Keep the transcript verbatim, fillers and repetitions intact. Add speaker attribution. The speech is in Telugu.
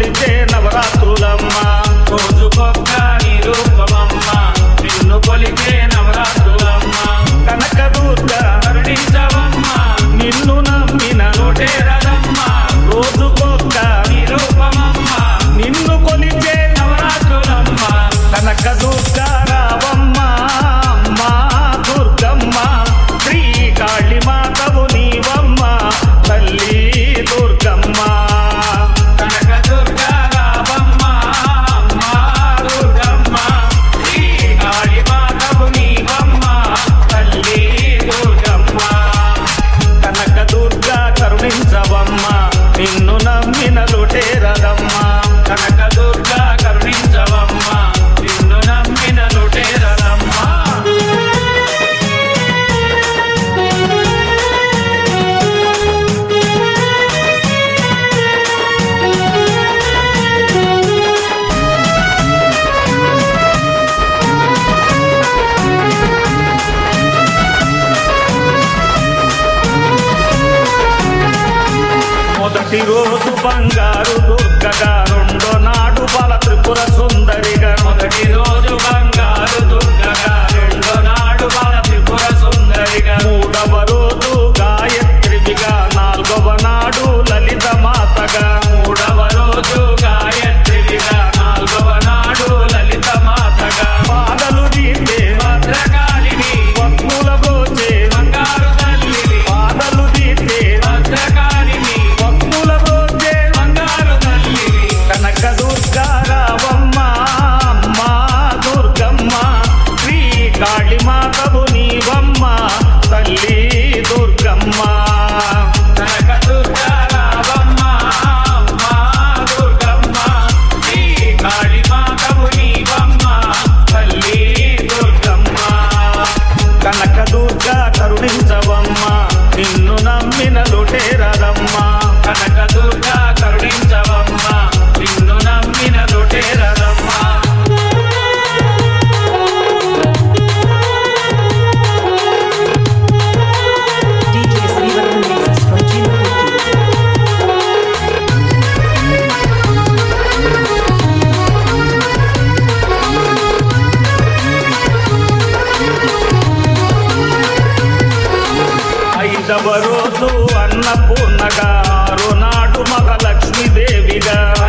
Speaker 1: కొలిచే నవరాత్రులమ్మ రోజుకొక్క నీ రూపమమ్మ నిన్ను కొలిచే నవరాత్రులమ్మ కనకదుర్గ కరుణించవమ్మ నిన్ను నమ్మిన నోటేరదమ్మ రోజుకొక్క నీ రూపమమ్మ నిన్ను కొలిచే నవరాత్రులమ్మ కనకదుర్గ రావమ్మ అమ్మ దుర్గమ్మ శ్రీ కాళీ మాతవు నీవమ్మ తల్లి దుర్గమ్మ కనకదుర్గ రావమ్మ అమ్మ దుర్గమ్మ శ్రీ కాళీ మాతవు నీవమ్మ తల్లి దుర్గమ్మ కనకదుర్గ కరుణించవమ్మ నిన్ను నమ్మిన లొటేరదమ్మ కనకదుర్గ కరుణించవమ్మ నిన్ను నమ్మిన లొటేరదమ్మ మొదటి రోజు బంగారు దుర్గగా రెండో నాడు బల త్రిపుర సుందరిగా మొదటి రోజు బంగారు దుర్గగా రెండో నాడు బల త్రిపుర సుందరిగా మూడవ రోజు గాయత్రివిగా నాలుగవ నాడు లలిత మాతగా మూడవ రోజు గాయత్రివిగా నాలుగవ నాడు లలిత మాతగా పాదలు తీసే భద్రకాళిని పద్ముల బ్రోచే బంగారు తల్లిని పాదలు తీసే భద్రకాళిని పద్ముల బ్రోచే బంగారు తల్లిని కనకదుర్గ రావమ్మ అమ్మ దుర్గమ్మ శ్రీ కాళీ మాతవు నీవమ్మ తల్లి దుర్గమ్మ కనకదుర్గ రావమ్మ అమ్మ దుర్గమ్మ శ్రీ కాళీ మాతవు నీవమ్మ తల్లి దుర్గమ్మ కనకదుర్గ కరుణించవమ్మ నిన్ను నమ్మిన లొటేరదమ్మ కనకదుర్గ కరుణించవమ్మ నిన్ను నమ్మిన లొటేరదమ్మ
Speaker 2: D J Srivaran mixes from Chilapurti.
Speaker 1: ఐదవ రోజు అన్నపూర్ణగా ఆరు నాడు మహాలక్ష్మీదేవిగా